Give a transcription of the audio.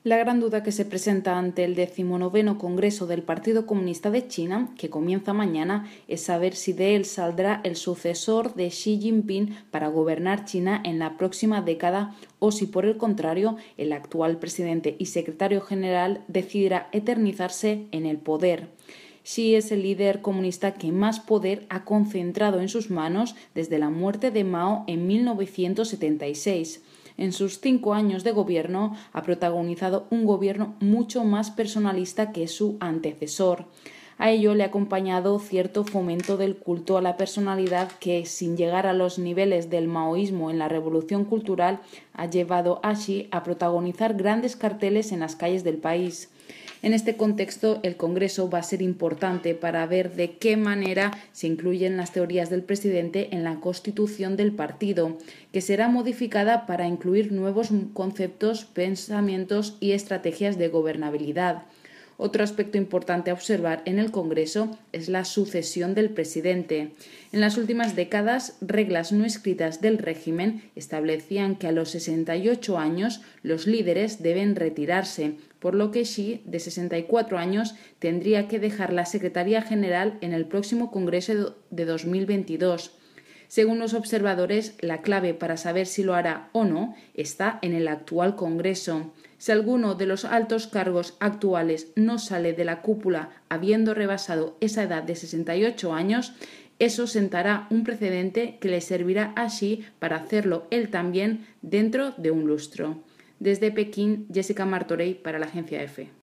La gran duda que se presenta ante el 19º Congreso del Partido Comunista de China, que comienza mañana, es saber si de él saldrá el sucesor de Xi Jinping para gobernar China en la próxima década o si, por el contrario, el actual presidente y secretario general decidirá eternizarse en el poder. Xi es el líder comunista que más poder ha concentrado en sus manos desde la muerte de Mao en 1976. En sus 5 años de gobierno ha protagonizado un gobierno mucho más personalista que su antecesor. A ello le ha acompañado cierto fomento del culto a la personalidad que, sin llegar a los niveles del maoísmo en la revolución cultural, ha llevado a Xi a protagonizar grandes carteles en las calles del país. En este contexto, el Congreso va a ser importante para ver de qué manera se incluyen las teorías del presidente en la constitución del partido, que será modificada para incluir nuevos conceptos, pensamientos y estrategias de gobernabilidad. Otro aspecto importante a observar en el Congreso es la sucesión del presidente. En las últimas décadas, reglas no escritas del régimen establecían que a los 68 años los líderes deben retirarse, por lo que Xi, de 64 años, tendría que dejar la Secretaría General en el próximo Congreso de 2022. Según los observadores, la clave para saber si lo hará o no está en el actual Congreso. Si alguno de los altos cargos actuales no sale de la cúpula habiendo rebasado esa edad de 68 años, eso sentará un precedente que le servirá a Xi para hacerlo él también dentro de un lustro. Desde Pekín, Jessica Martorell para la Agencia EFE.